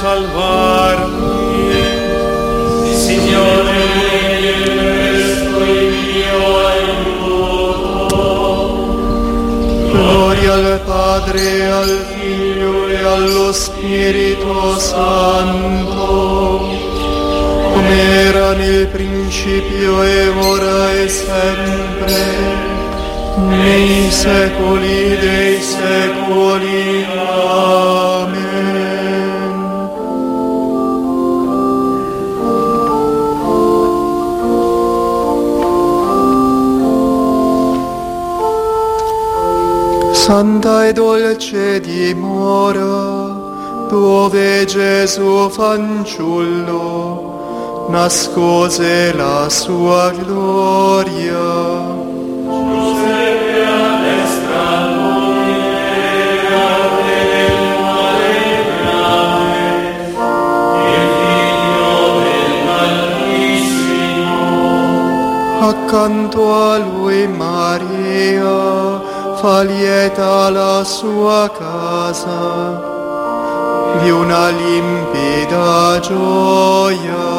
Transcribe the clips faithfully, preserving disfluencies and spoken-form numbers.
salvarmi. Signore, questo il mio aiuto. Gloria al Padre, al Figlio e allo Spirito Santo, come era nel principio e ora e sempre, nei secoli dei secoli. Amen. Santa e dolce dimora, dove Gesù fanciullo nascose la sua gloria. Giuseppe a destra lui e a del male grave, il figlio dell'Altissimo. Accanto a lui Maria fa lieta la sua casa di una limpida gioia.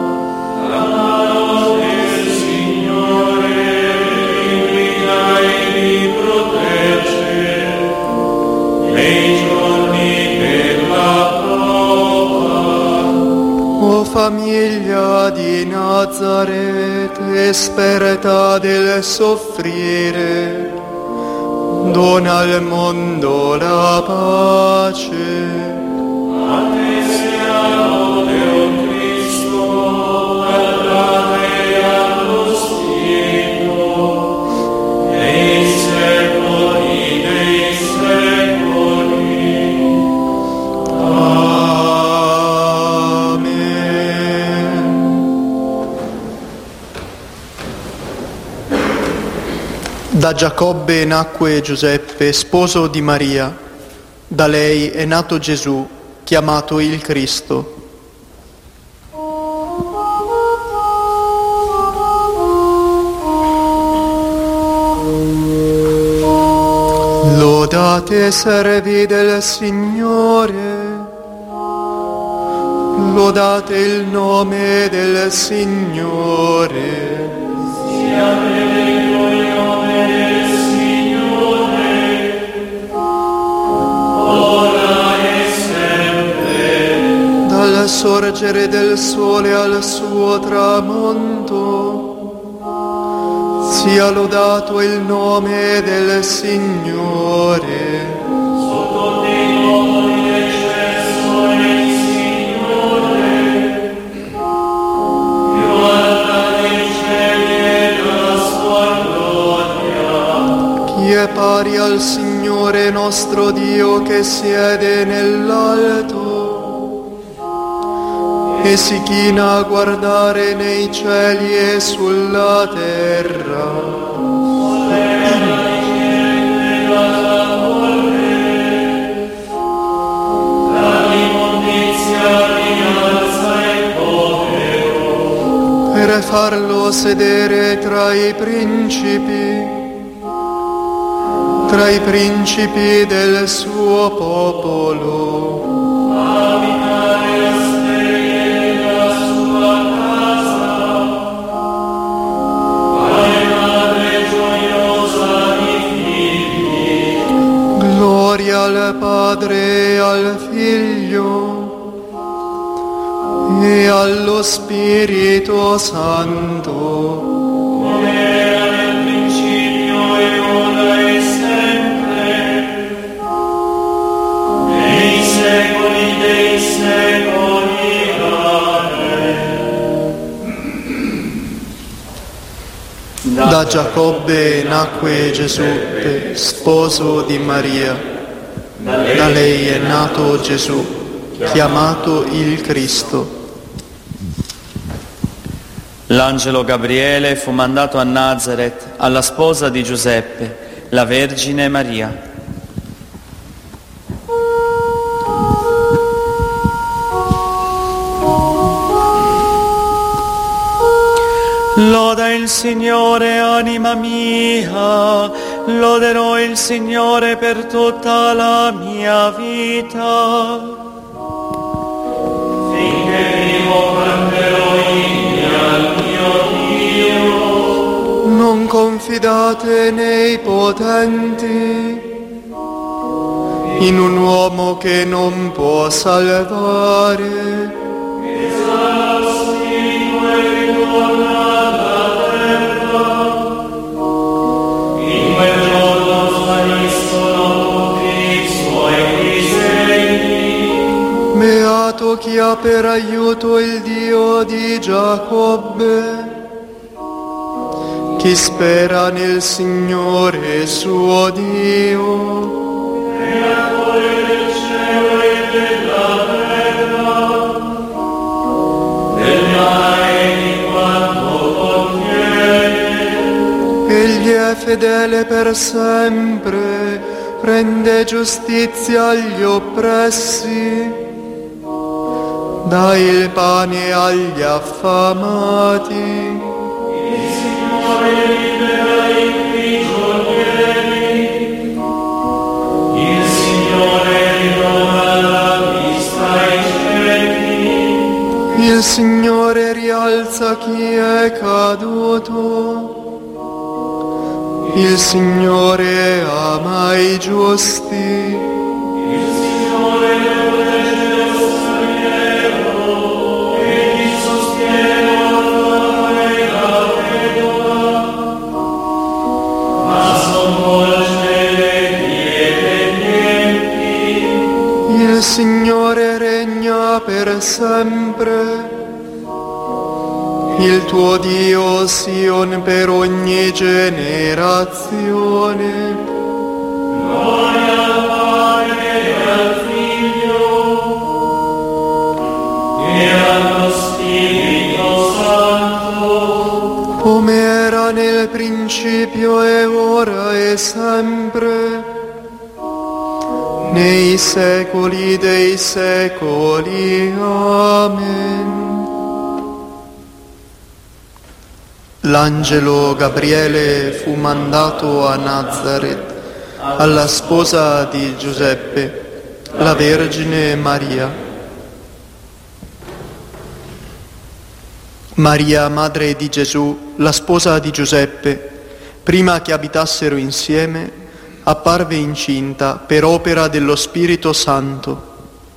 La del Signore li guida e li protegge nei giorni della prova. O famiglia di Nazaret, esperta del soffrire, dona al mondo la pace. A te sia lode, o Cristo, al Padre e allo Spirito, nei secoli dei secoli. Amen. Da Giacobbe nacque Giuseppe, sposo di Maria. Da lei è nato Gesù, chiamato il Cristo. Lodate servi del Signore, lodate il nome del Signore. Sia benedetto il nome del Signore, ora e sempre. Dal sorgere del sole al suo tramonto, sia lodato il nome del Signore. Sotto dei popoli l'eccesso è il Signore, più alta dei cieli è la sua gloria. Chi è pari al Signore nostro Dio che siede nell'alto e si china a guardare nei cieli e sulla terra. Per farlo sedere tra i principi, tra i principi del suo popolo. Abitare a stelle della sua casa, quale madre gioiosa di figli. Gloria al Padre e al Figlio e allo Spirito Santo, come era nel principio e ora e sempre, nei secoli dei secoli. Amen. Da Giacobbe nacque Giuseppe, sposo di Maria. Da lei è nato Gesù, chiamato il Cristo. L'angelo Gabriele fu mandato a Nazaret alla sposa di Giuseppe, la Vergine Maria. Loda il Signore, anima mia, loderò il Signore per tutta la mia vita. beate nei potenti, in un uomo che non può salvare. Beato chi ha per aiuto il Dio di Giacobbe, chi spera nel Signore suo Dio. Creatore del cielo e della terra, del mare e di quanto contiene. Egli è fedele per sempre, rende giustizia agli oppressi, dà il pane agli affamati. Il Signore libera i prigionieri, il Signore ridona la vista ai ciechi, il Signore rialza chi è caduto, il Signore ama i giusti. Il Signore protegge lo straniero e chi sostiene l'orfano e la vedova, ma sconvolge le vie degli empi. Il Signore regna per sempre. Il tuo Dio Sion per ogni generazione. Gloria al Padre e al Figlio e allo Spirito Santo, come era nel principio e ora e sempre, nei secoli dei secoli. Amen. L'angelo Gabriele fu mandato a Nazaret, alla sposa di Giuseppe, la Vergine Maria. Maria, madre di Gesù, la sposa di Giuseppe, prima che abitassero insieme, apparve incinta per opera dello Spirito Santo.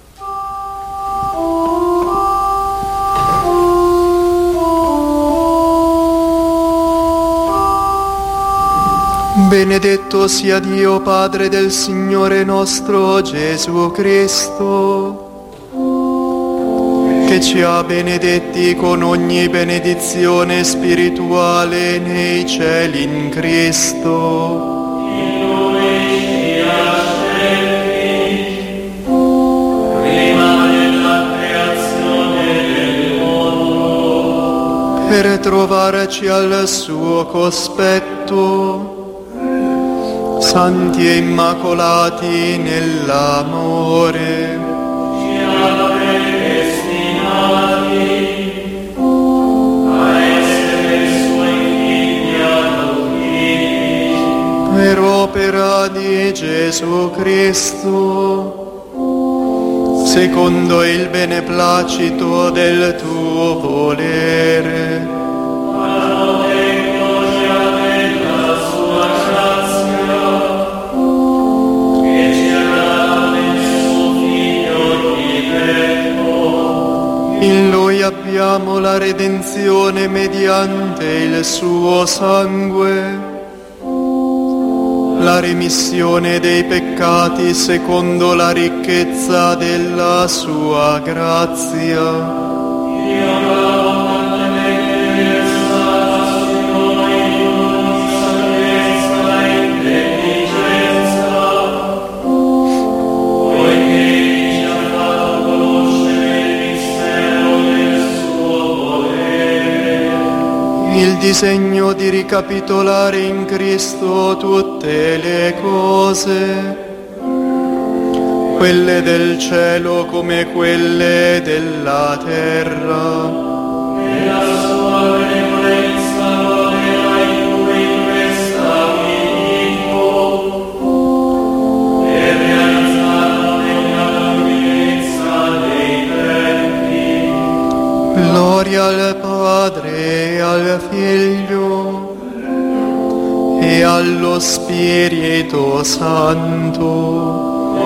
Benedetto sia Dio Padre del Signore nostro Gesù Cristo, che ci ha benedetti con ogni benedizione spirituale nei cieli in Cristo. In Lui ci ha scelti prima della creazione del mondo, per trovarci al suo cospetto, santi e immacolati nell'amore. Ci ha predestinati a essere suoi figli adottivi per opera di Gesù Cristo, secondo il beneplacito del tuo volere. In Lui abbiamo la redenzione mediante il suo sangue, la remissione dei peccati secondo la ricchezza della sua grazia. Il disegno di ricapitolare in Cristo tutte le cose, quelle del cielo come quelle della terra. Nella sua benevolenza l'opera in cui questa vivo, e realizzata nella lunghezza dei tempi. Gloria al Padre e al Figlio e allo Spirito Santo,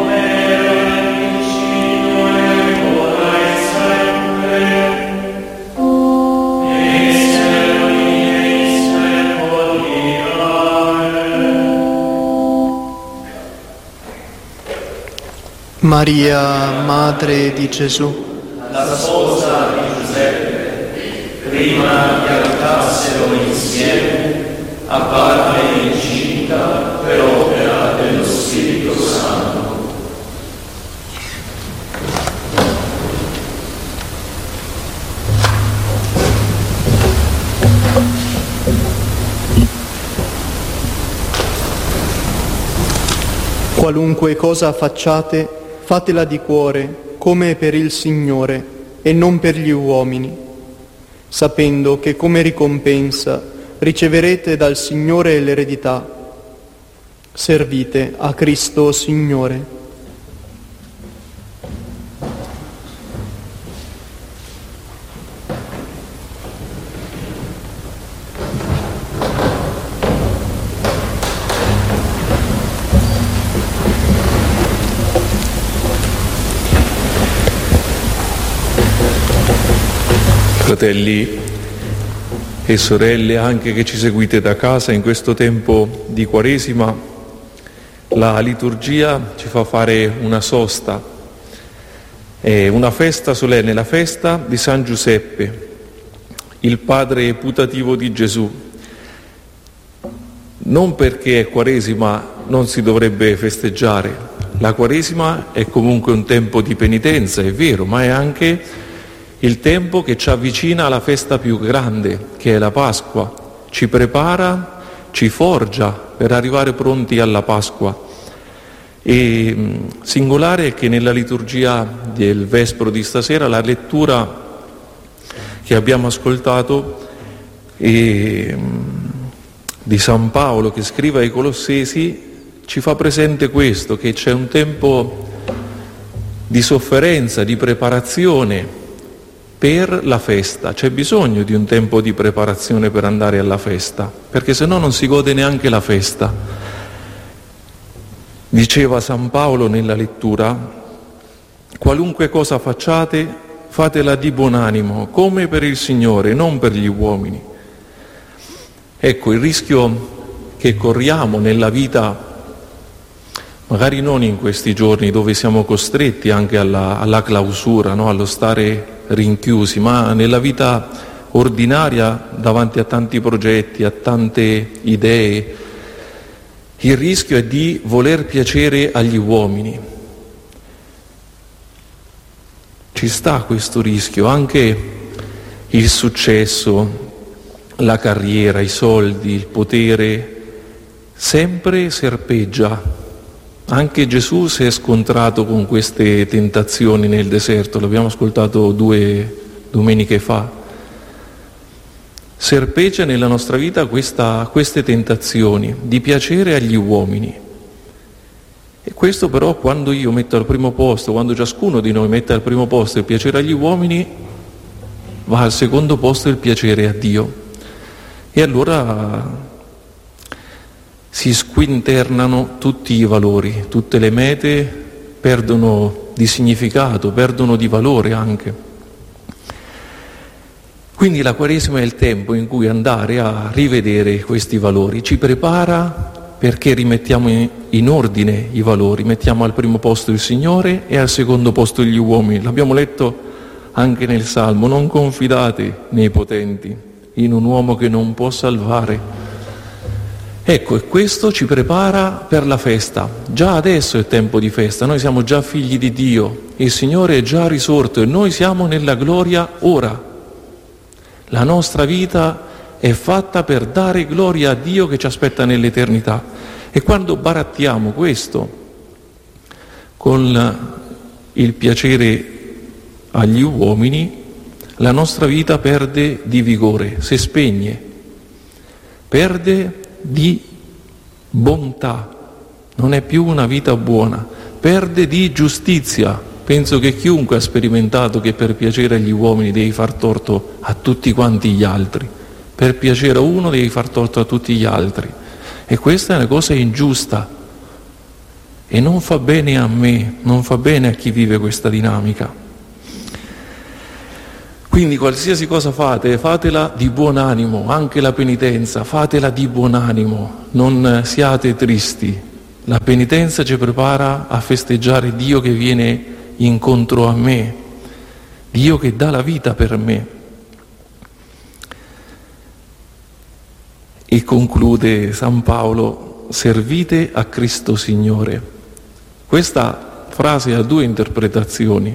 Maria, Madre di Gesù, la sposa di Giuseppe, prima che abitassero insieme, apparve incinta per opera dello Spirito Santo. qualunque cosa facciate, fatela di cuore, come per il Signore e non per gli uomini, sapendo che come ricompensa riceverete dal Signore l'eredità. Servite a Cristo Signore. Fratelli e sorelle, anche che ci seguite da casa in questo tempo di Quaresima, la liturgia ci fa fare una sosta, è una festa solenne, la festa di San Giuseppe, il padre putativo di Gesù. Non perché è Quaresima non si dovrebbe festeggiare, la Quaresima è comunque un tempo di penitenza, è vero, ma è anche il tempo che ci avvicina alla festa più grande, che è la Pasqua, ci prepara, ci forgia per arrivare pronti alla Pasqua. E mh, singolare è che nella liturgia del Vespro di stasera la lettura che abbiamo ascoltato è, mh, di San Paolo che scrive ai Colossesi ci fa presente questo, che c'è un tempo di sofferenza, di preparazione per la festa. C'è bisogno di un tempo di preparazione per andare alla festa, perché se no non si gode neanche la festa. Diceva San Paolo nella lettura: qualunque cosa facciate, fatela di buon animo, come per il Signore, non per gli uomini. Ecco, il rischio che corriamo nella vita, magari non in questi giorni dove siamo costretti anche alla, alla clausura, no? Allo stare rinchiusi, ma nella vita ordinaria davanti a tanti progetti, a tante idee, il rischio è di voler piacere agli uomini. Ci sta questo rischio, anche il successo, la carriera, i soldi, il potere, sempre serpeggia. Anche Gesù si è scontrato con queste tentazioni nel deserto, l'abbiamo ascoltato due domeniche fa. Serpeggia nella nostra vita questa, queste tentazioni di piacere agli uomini. E questo però quando io metto al primo posto, quando ciascuno di noi mette al primo posto il piacere agli uomini, va al secondo posto il piacere a Dio. E allora si squinternano tutti i valori, tutte le mete perdono di significato, perdono di valore anche. Quindi la Quaresima è il tempo in cui andare a rivedere questi valori, ci prepara perché rimettiamo in ordine i valori, mettiamo al primo posto il Signore e al secondo posto gli uomini. L'abbiamo letto anche nel Salmo: non confidate nei potenti, in un uomo che non può salvare. Ecco, e questo ci prepara per la festa. Già adesso è tempo di festa, noi siamo già figli di Dio, il Signore è già risorto e noi siamo nella gloria ora. La nostra vita è fatta per dare gloria a Dio che ci aspetta nell'eternità. E quando barattiamo questo con il piacere agli uomini, la nostra vita perde di vigore, si spegne, perde di bontà, non è più una vita buona, perde di giustizia. Penso che chiunque ha sperimentato che per piacere agli uomini devi far torto a tutti quanti gli altri, per piacere a uno devi far torto a tutti gli altri. E questa è una cosa ingiusta e non fa bene a me, non fa bene a chi vive questa dinamica. Quindi qualsiasi cosa fate, fatela di buon animo, anche la penitenza, fatela di buon animo, non siate tristi. La penitenza ci prepara a festeggiare Dio che viene incontro a me, Dio che dà la vita per me. E conclude San Paolo: servite a Cristo Signore. Questa frase ha due interpretazioni,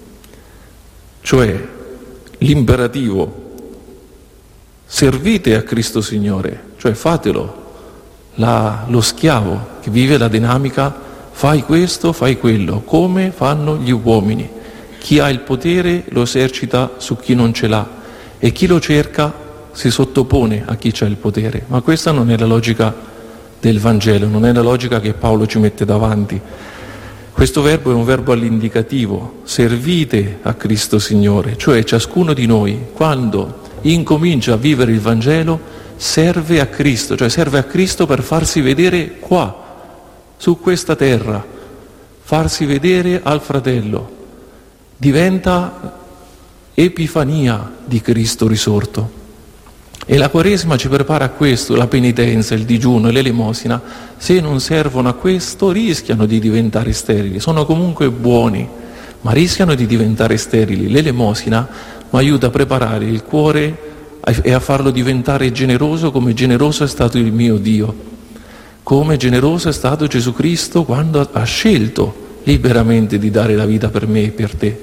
cioè l'imperativo servite a Cristo Signore, cioè fatelo, la, lo schiavo che vive la dinamica fai questo, fai quello, come fanno gli uomini. Chi ha il potere lo esercita su chi non ce l'ha e chi lo cerca si sottopone a chi ha il potere. Ma questa non è la logica del Vangelo, non è la logica che Paolo ci mette davanti. Questo verbo è un verbo all'indicativo: servite a Cristo Signore, cioè ciascuno di noi quando incomincia a vivere il Vangelo serve a Cristo, cioè serve a Cristo per farsi vedere qua, su questa terra, farsi vedere al fratello, diventa epifania di Cristo risorto. E la Quaresima ci prepara a questo, la penitenza, il digiuno e l'elemosina, se non servono a questo rischiano di diventare sterili, sono comunque buoni, ma rischiano di diventare sterili. L'elemosina mi aiuta a preparare il cuore e a farlo diventare generoso come generoso è stato il mio Dio, come generoso è stato Gesù Cristo quando ha scelto liberamente di dare la vita per me e per te.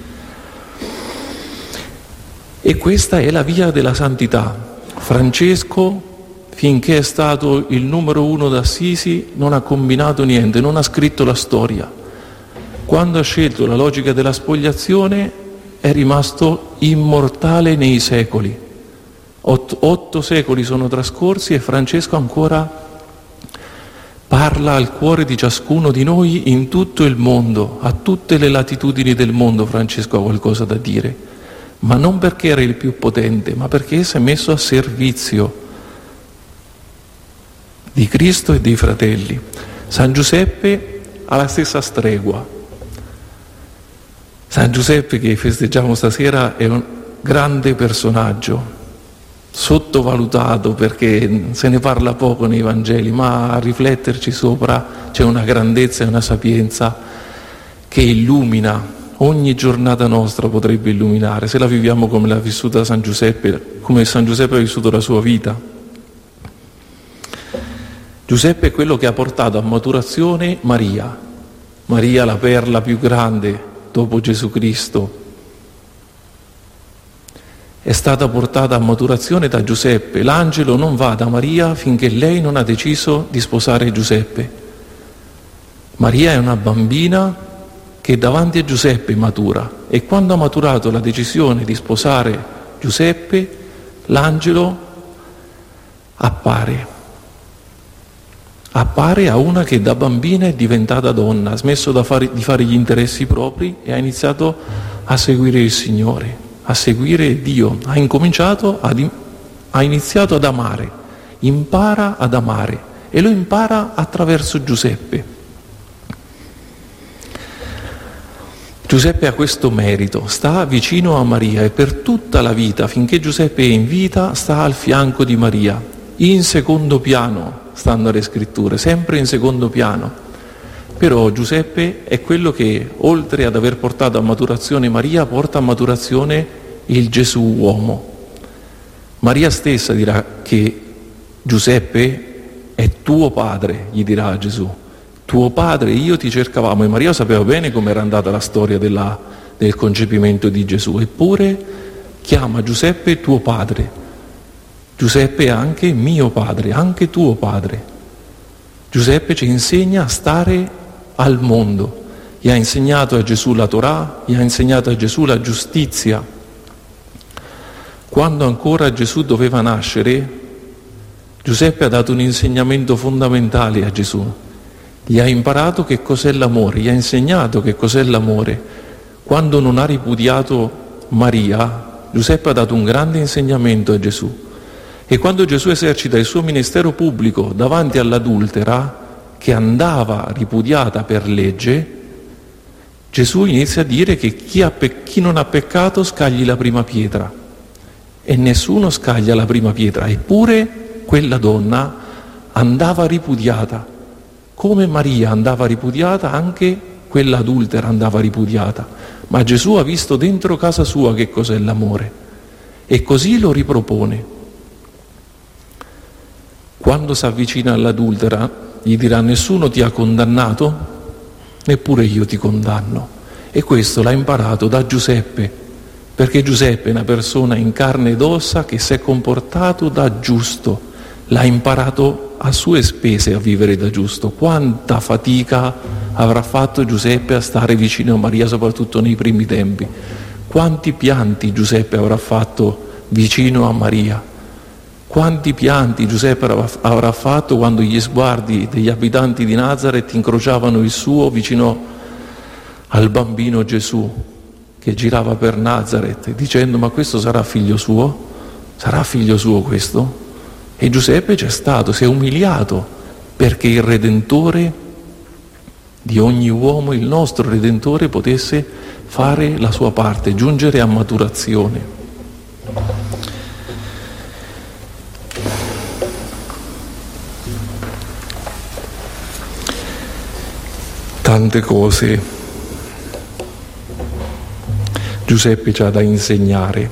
E questa è la via della santità. Francesco, finché è stato il numero uno d'Assisi, non ha combinato niente, non ha scritto la storia. Quando ha scelto la logica della spogliazione è rimasto immortale nei secoli. Otto, otto secoli sono trascorsi e Francesco ancora parla al cuore di ciascuno di noi in tutto il mondo, a tutte le latitudini del mondo. Francesco ha qualcosa da dire, ma non perché era il più potente, ma perché si è messo a servizio di Cristo e dei fratelli. San Giuseppe ha la stessa stregua. San Giuseppe, che festeggiamo stasera, è un grande personaggio, sottovalutato perché se ne parla poco nei Vangeli, ma a rifletterci sopra c'è una grandezza e una sapienza che illumina. Ogni giornata nostra potrebbe illuminare, se la viviamo come l'ha vissuta San Giuseppe, come San Giuseppe ha vissuto la sua vita. Giuseppe è quello che ha portato a maturazione Maria, Maria la perla più grande dopo Gesù Cristo. È stata portata a maturazione da Giuseppe. L'angelo non va da Maria finché lei non ha deciso di sposare Giuseppe. Maria è una bambina che davanti a Giuseppe matura, e quando ha maturato la decisione di sposare Giuseppe, l'angelo appare. Appare a una che da bambina è diventata donna, ha smesso da fare, di fare gli interessi propri e ha iniziato a seguire il Signore, a seguire Dio. Ha incominciato, ad, ha iniziato ad amare, impara ad amare, e lo impara attraverso Giuseppe. Giuseppe ha questo merito, sta vicino a Maria e per tutta la vita, finché Giuseppe è in vita, sta al fianco di Maria. In secondo piano stanno le scritture, sempre in secondo piano. Però Giuseppe è quello che, oltre ad aver portato a maturazione Maria, porta a maturazione il Gesù uomo. Maria stessa dirà che Giuseppe è tuo padre, gli dirà Gesù. Tuo padre e io ti cercavamo, e Maria sapeva bene com'era andata la storia della, del concepimento di Gesù, eppure chiama Giuseppe tuo padre. Giuseppe è anche mio padre, anche tuo padre. Giuseppe ci insegna a stare al mondo, gli ha insegnato a Gesù la Torah, gli ha insegnato a Gesù la giustizia. Quando ancora Gesù doveva nascere, Giuseppe ha dato un insegnamento fondamentale a Gesù. Gli ha imparato che cos'è l'amore, gli ha insegnato che cos'è l'amore. Quando non ha ripudiato Maria, Giuseppe ha dato un grande insegnamento a Gesù. E quando Gesù esercita il suo ministero pubblico davanti all'adultera, che andava ripudiata per legge, Gesù inizia a dire che chi, ha pe- chi non ha peccato scagli la prima pietra, e nessuno scaglia la prima pietra, eppure quella donna andava ripudiata. Come Maria andava ripudiata, anche quella adultera andava ripudiata, ma Gesù ha visto dentro casa sua che cos'è l'amore e così lo ripropone. Quando si avvicina all'adultera gli dirà: nessuno ti ha condannato? Neppure io ti condanno. E questo l'ha imparato da Giuseppe, perché Giuseppe è una persona in carne ed ossa che si è comportato da giusto, l'ha imparato a sue spese a vivere da giusto. Quanta fatica avrà fatto Giuseppe a stare vicino a Maria, soprattutto nei primi tempi. Quanti pianti Giuseppe avrà fatto vicino a Maria. Quanti pianti Giuseppe avrà fatto quando gli sguardi degli abitanti di Nazaret incrociavano il suo vicino al bambino Gesù che girava per Nazaret, dicendo: ma questo sarà figlio suo? Sarà figlio suo questo? E Giuseppe c'è stato, si è umiliato perché il Redentore di ogni uomo, il nostro Redentore, potesse fare la sua parte, giungere a maturazione. Tante cose Giuseppe ci ha da insegnare.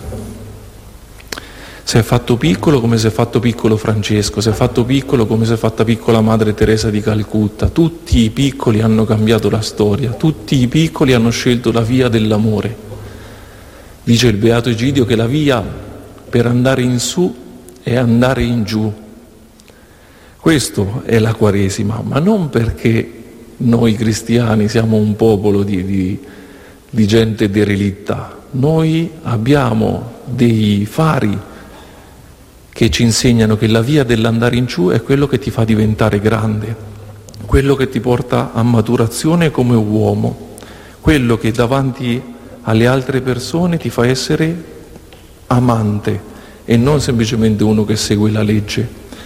Si è fatto piccolo come si è fatto piccolo Francesco, si è fatto piccolo come si è fatta piccola Madre Teresa di Calcutta. Tutti i piccoli hanno cambiato la storia, tutti i piccoli hanno scelto la via dell'amore. Dice il Beato Egidio che la via per andare in su è andare in giù. Questo è la Quaresima, ma non perché noi cristiani siamo un popolo di, di, di gente derelitta. Noi abbiamo dei fari che ci insegnano che la via dell'andare in giù è quello che ti fa diventare grande, quello che ti porta a maturazione come uomo, quello che davanti alle altre persone ti fa essere amante e non semplicemente uno che segue la legge.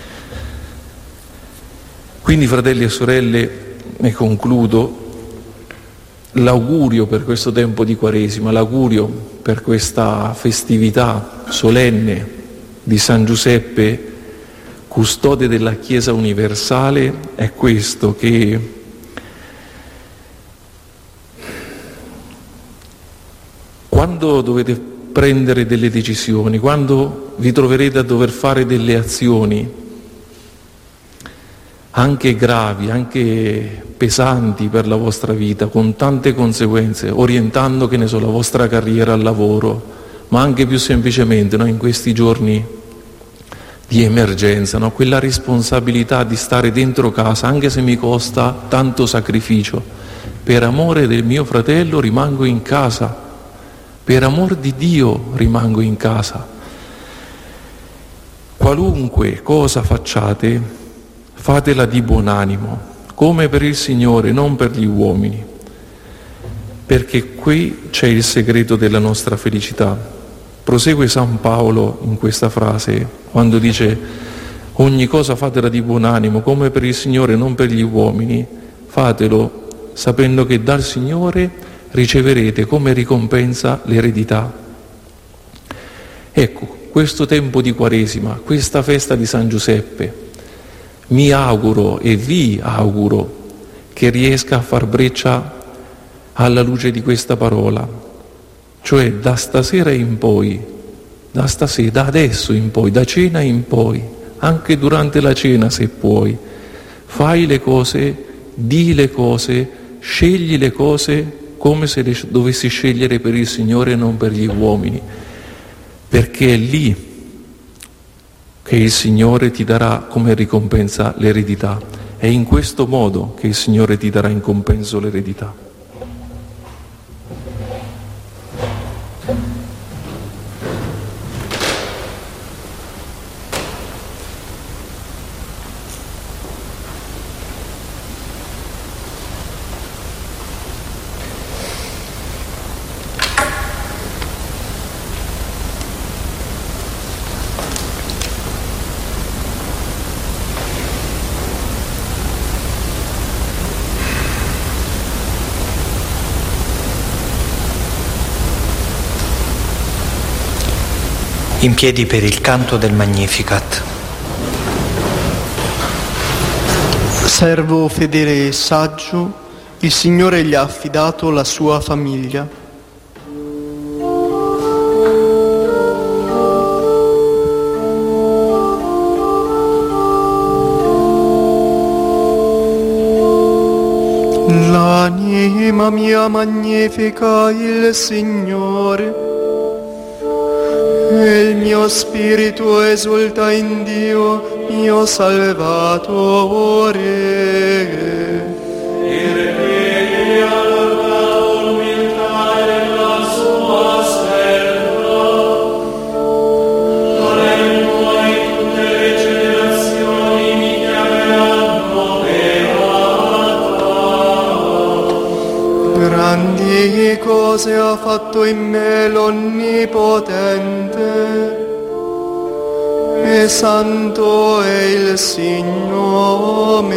Quindi, fratelli e sorelle, e concludo, l'augurio per questo tempo di Quaresima, l'augurio per questa festività solenne di San Giuseppe, custode della Chiesa universale, è questo: che quando dovete prendere delle decisioni, quando vi troverete a dover fare delle azioni anche gravi, anche pesanti per la vostra vita, con tante conseguenze, orientando, che ne so, la vostra carriera al lavoro, ma anche più semplicemente, no, in questi giorni di emergenza, no, quella responsabilità di stare dentro casa, anche se mi costa tanto sacrificio, per amore del mio fratello rimango in casa, per amor di Dio rimango in casa. Qualunque cosa facciate, fatela di buon animo, come per il Signore, non per gli uomini, perché qui c'è il segreto della nostra felicità. Prosegue San Paolo in questa frase, quando dice: ogni cosa fatela di buon animo, come per il Signore, non per gli uomini, fatelo sapendo che dal Signore riceverete come ricompensa l'eredità. Ecco, questo tempo di Quaresima, questa festa di San Giuseppe, mi auguro e vi auguro che riesca a far breccia alla luce di questa parola, cioè da stasera in poi, da stasera, da adesso in poi, da cena in poi, anche durante la cena se puoi, fai le cose, di le cose, scegli le cose come se le dovessi scegliere per il Signore e non per gli uomini, perché è lì che il Signore ti darà come ricompensa l'eredità. È in questo modo che il Signore ti darà in compenso l'eredità. In piedi per il canto del Magnificat. Servo fedele e saggio, il Signore gli ha affidato la sua famiglia. L'anima mia magnifica il Signore, e il mio spirito esulta in Dio, mio Salvatore. Perché ha lavorato l'umiltà della sua serva, volendo in tutte le generazioni mi chiameranno beata. Grandi cose ha fatto in me l'Onnipotente, e santo è il Signore.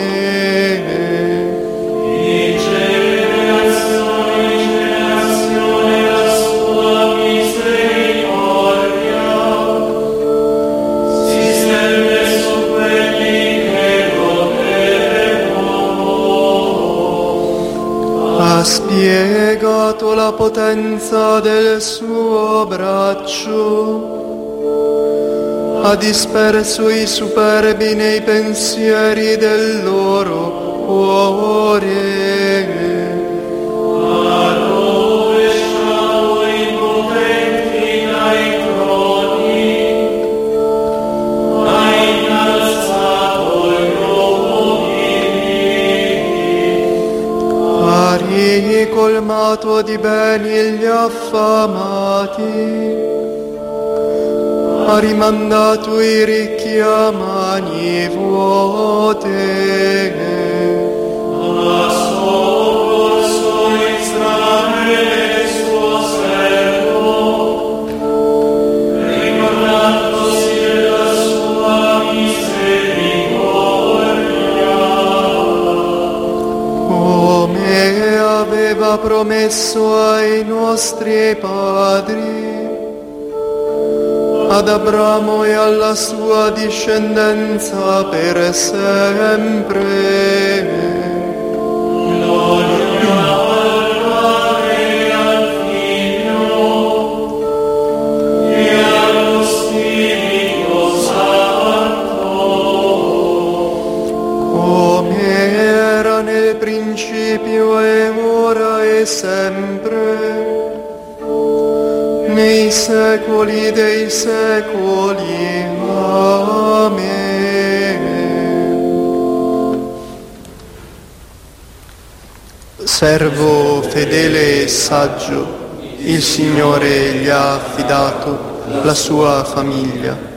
Di generazione in generazione la sua misericordia si stende su quelli che lo temono. Ha spiegato la potenza del suo braccio, ha disperso i superbi nei pensieri del loro cuore. Ha rovesciato i potenti dai troni, ha innalzato gli umili, Ha ricolmato di beni gli affamati, ha rimandato i ricchi a mani vuote. ha soccorso Israele suo servo, ricordandosi della sua misericordia. Come aveva promesso ai nostri padri, ad Abramo e alla sua discendenza per sempre. Gloria al Padre e al Figlio e allo Spirito Santo, Come era nel principio e ora e sempre, nei secoli dei secoli. Amen. Servo fedele e saggio, il Signore gli ha affidato la sua famiglia.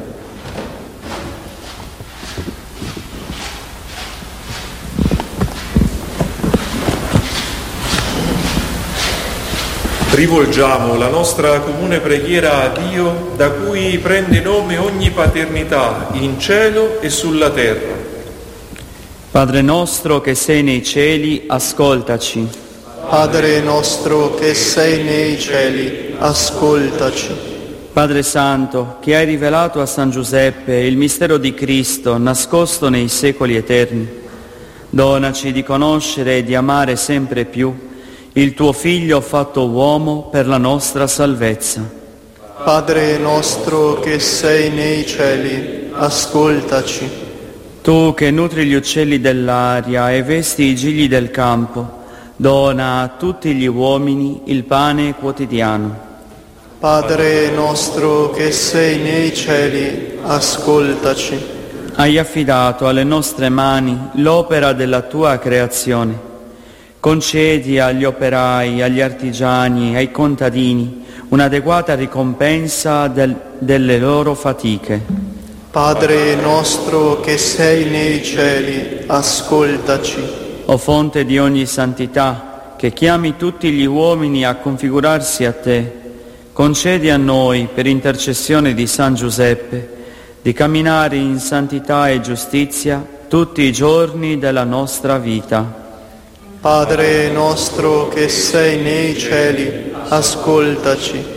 Rivolgiamo la nostra comune preghiera a Dio, da cui prende nome ogni paternità in cielo e sulla terra. Padre nostro che sei nei cieli, ascoltaci. Padre nostro che sei nei cieli, ascoltaci. Padre Santo, che hai rivelato a San Giuseppe il mistero di Cristo nascosto nei secoli eterni, donaci di conoscere e di amare sempre più il tuo Figlio fatto uomo per la nostra salvezza. Padre nostro che sei nei cieli, ascoltaci. Tu che nutri gli uccelli dell'aria e vesti i gigli del campo, dona a tutti gli uomini il pane quotidiano. Padre nostro che sei nei cieli, ascoltaci. Hai affidato alle nostre mani l'opera della tua creazione. Concedi agli operai, agli artigiani, ai contadini un'adeguata ricompensa del, delle loro fatiche. Padre nostro che sei nei cieli, ascoltaci. O fonte di ogni santità, che chiami tutti gli uomini a configurarsi a te, concedi a noi, per intercessione di San Giuseppe, di camminare in santità e giustizia tutti i giorni della nostra vita. Padre nostro che sei nei cieli, ascoltaci.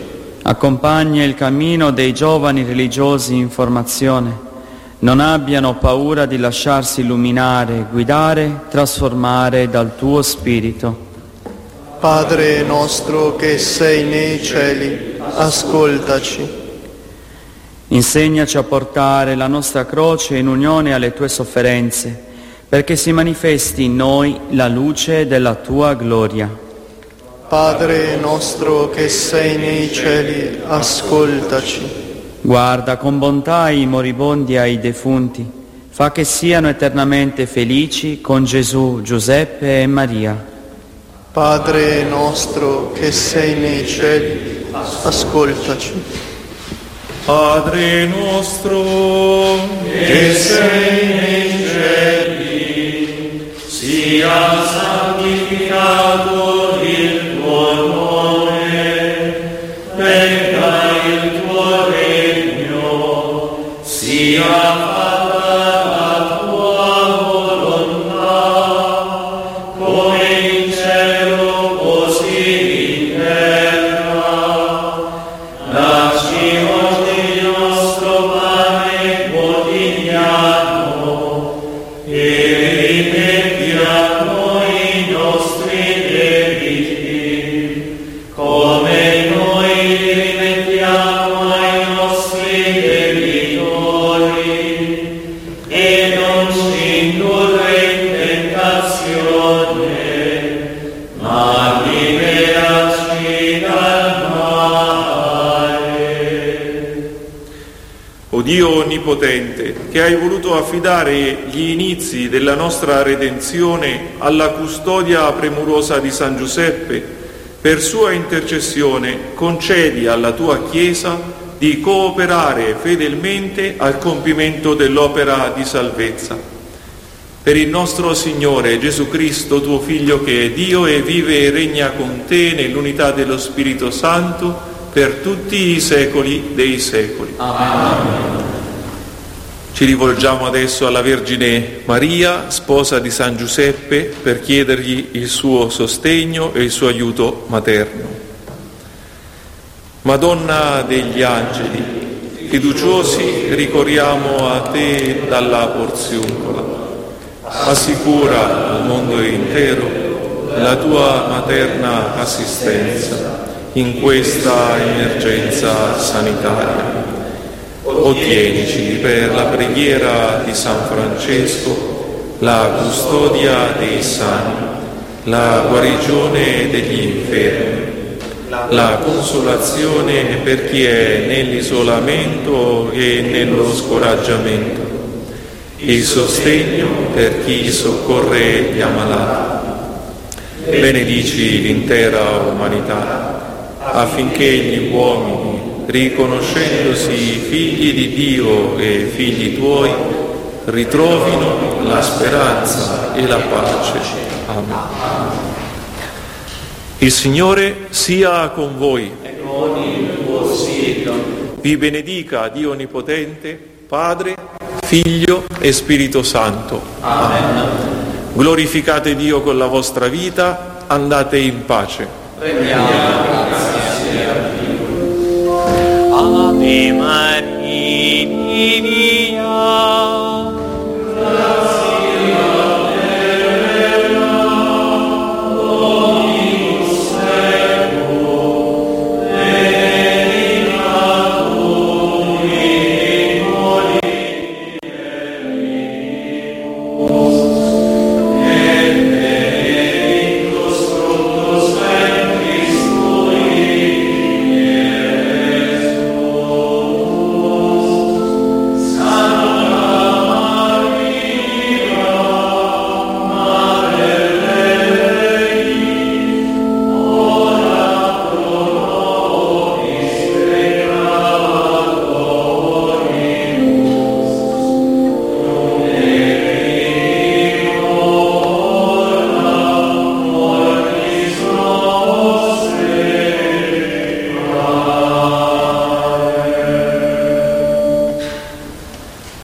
Accompagna il cammino dei giovani religiosi in formazione. Non abbiano paura di lasciarsi illuminare, guidare, trasformare dal tuo Spirito. Padre nostro che sei nei cieli, ascoltaci. Insegnaci a portare la nostra croce in unione alle tue sofferenze, perché si manifesti in noi la luce della tua gloria. Padre nostro che sei nei cieli, ascoltaci. Guarda con bontà i moribondi e ai defunti, fa che siano eternamente felici con Gesù, Giuseppe e Maria. Padre nostro che sei nei cieli, ascoltaci. Padre nostro che sei nei cieli, sia santificato il tuo nome, venga il tuo regno, sia fatta la tua volontà, come in cielo così in terra. Dacci oggi il nostro pane quotidiano e rimetti a noi i nostri debiti, come noi li rimettiamo ai nostri debitori, e non ci indurre in tentazione, ma liberaci dal male. O Dio Onnipotente, che hai voluto affidare gli inizi della nostra redenzione alla custodia premurosa di San Giuseppe, per sua intercessione concedi alla tua Chiesa di cooperare fedelmente al compimento dell'opera di salvezza. Per il nostro Signore Gesù Cristo, tuo Figlio, che è Dio e vive e regna con te nell'unità dello Spirito Santo, per tutti i secoli dei secoli. Amen. Ci rivolgiamo adesso alla Vergine Maria, sposa di San Giuseppe, per chiedergli il suo sostegno e il suo aiuto materno. Madonna degli angeli, fiduciosi ricorriamo a te dalla porziuncola. Assicura al mondo intero la tua materna assistenza in questa emergenza sanitaria. Ottienici per la preghiera di San Francesco la custodia dei sani, la guarigione degli infermi, la consolazione per chi è nell'isolamento e nello scoraggiamento, il sostegno per chi soccorre gli ammalati. Benedici l'intera umanità, affinché gli uomini, riconoscendosi figli di Dio e figli tuoi, ritrovino la speranza e la pace. Amen. Il Signore sia con voi. E con il tuo spirito. Vi benedica Dio Onnipotente, Padre, Figlio e Spirito Santo. Amen. Glorificate Dio con la vostra vita, andate in pace. Prendiamo grazia a Dio. Ave Maria.